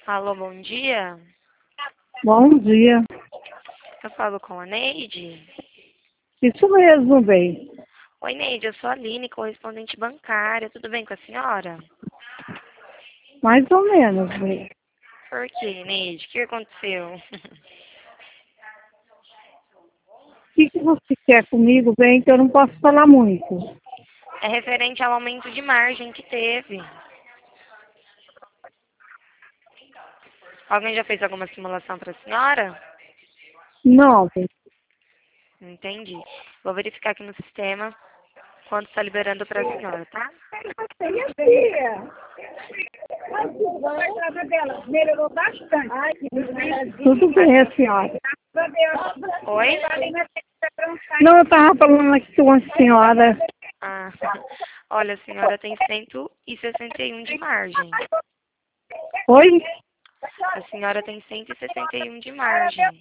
Alô, bom dia. Bom dia. Eu falo com a Neide. Isso mesmo, bem. Oi, Neide, eu sou a Aline, correspondente bancária. Tudo bem com a senhora? Mais ou menos, bem. Por quê, Neide? O que aconteceu? O que você quer comigo, bem, que eu não posso falar muito? É referente ao aumento de margem que teve. Alguém já fez alguma simulação para a senhora? Não, bem. Entendi. Vou verificar aqui no sistema quanto está liberando para a senhora, tá? Melhorou bastante. Tudo bem, a senhora. Oi? Não, eu estava falando aqui com a senhora. Ah, olha, a senhora tem 161 de margem. Oi? A senhora tem 161 de margem.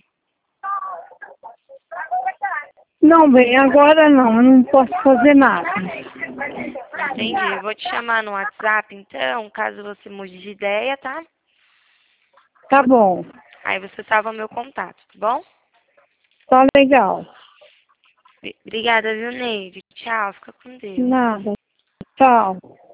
Não, bem, agora não, eu não posso fazer nada. Entendi. Eu vou te chamar no WhatsApp, então, caso você mude de ideia, tá? Tá bom, Aí você salva meu contato, tá bom? tá legal. Obrigada, viu, Neide? Tchau, fica com Deus. Nada. Tchau.